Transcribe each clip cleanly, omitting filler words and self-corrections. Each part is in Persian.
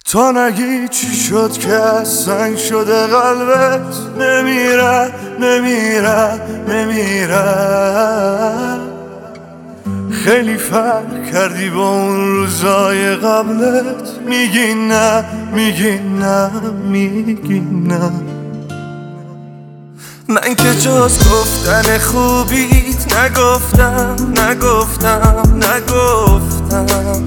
تا نگی چی شد که از سنگ شده قلبت نمیره نمیره نمیره. خیلی فرق کردی با اون روزای قبلت، میگی نه میگی نه میگی نه. من که جز گفتن خوبیت نگفتم نگفتم نگفتم.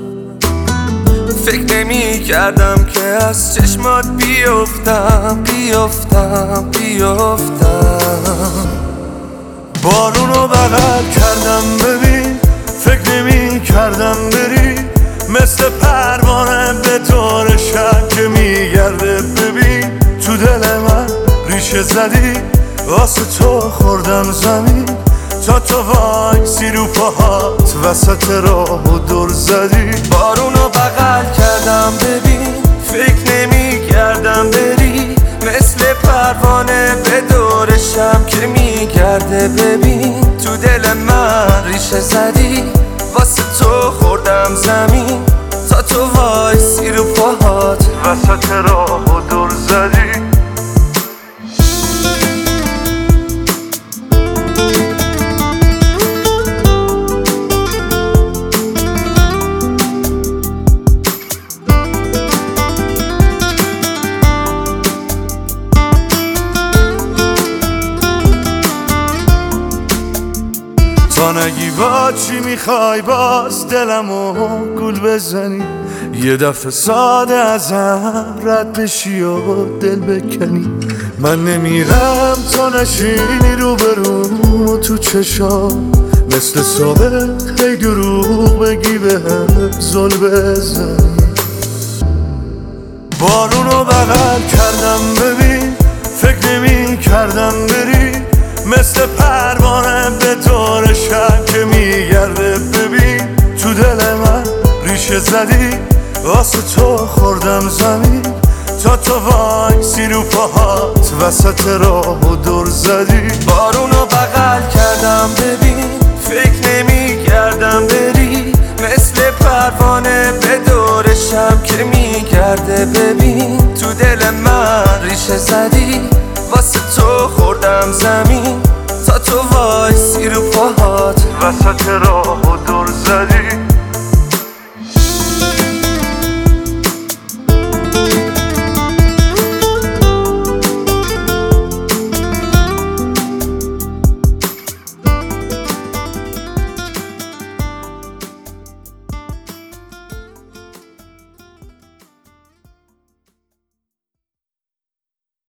فکر نمی کردم که از چشمات بیفتم بیفتم بیفتم. بارونو بغل کردم ببین، فکر نمی کردم بری. مثل پروانه به طور شب که میگرده ببین. تو دل من ریشه زدی، واسه تو خوردم زمین. تا تو وایسی رو پاهات وسط راهو دور زدی. بارونو بغل کردم ببین، فکر نمی کردم بری. مثل پروانه به دور شم که میگرده ببین. تو دل من ریشه زدی، واسه تو خوردم زمین. تا تو وایسی رو پاهات وسط راهو دور زدی. تا نگی با چی میخوای باز دلمو گول بزنی. یه دفعه ساده ازم رد بشی و دل بکنی. من نمیرم تا نشینی رو بروم و تو چشام. مثل صبح هی دروغ بگی بهم زل بزنی. بارونو بغل کردم ببین، فکر نمی کردم بری. مثل پروانه به طور شب که میگرده ببین. تو دل من ریشه زدی، واسه تو خوردم زمین. تا تو وایسی رو پاهات وسط راهو دور زدی. بارونو بغل کردم ببین، فکر نمی کردم بری. مثل پروانه به دور شب که میگرده ببین. تو دل من ریشه زدی، واسه تو خوردم زمین. تا تو وایسی رو پاهات وسط راهو دور زدی.